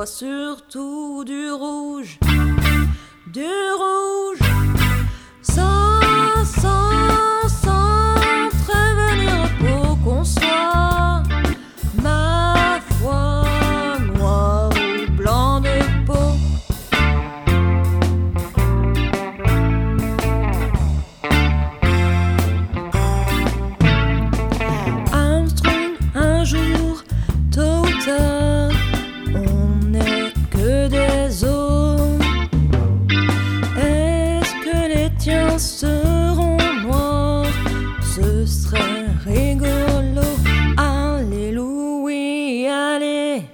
vois surtout du rouge, sans prévenir pour qu'on soit, ma foi, noir ou blanc de peau. Armstrong, un jour, tôt ou tard, on n'est que des os. Est-ce que les tiens seront noirs? Ce serait rigolo. Alléluia, alléluia.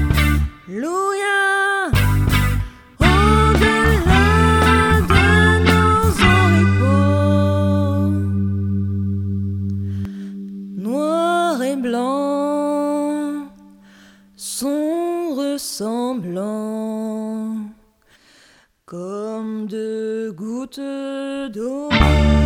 Au-delà de nos oripeaux, noir et blanc sont ressemblants comme deux gouttes d'eau.